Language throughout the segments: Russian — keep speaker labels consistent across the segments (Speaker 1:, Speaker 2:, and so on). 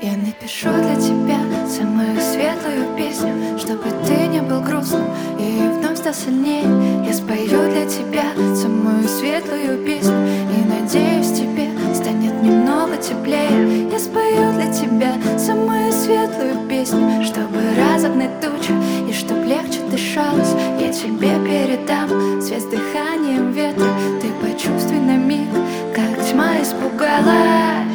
Speaker 1: Я напишу для тебя самую светлую песню, чтобы ты не был грустным и вновь стал сильнее. Я спою для тебя самую светлую песню, и надеюсь, тебе станет немного теплее. Я спою для тебя самую светлую песню, чтобы разогнать тучи и чтоб легче дышалось. Я тебе передам свет с дыханием ветра. Ты почувствуй на миг, как тьма испугалась.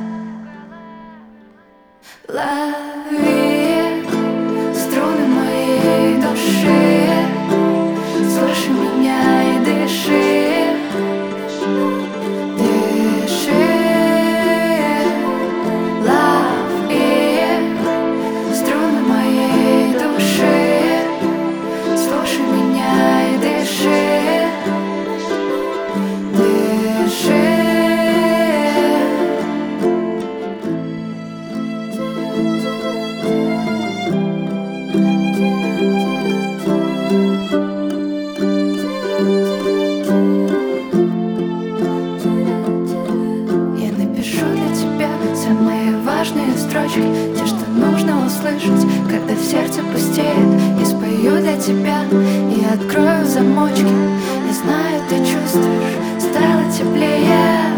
Speaker 1: Лови струны моей души, слушай меня и дыши, дыши. Лови струны моей души, слушай меня и дыши, дыши. Я напишу для тебя самые важные строчки, те, что нужно услышать, когда в сердце пустеет. Я спою для тебя и открою замочки. Я знаю, ты чувствуешь, стало теплее.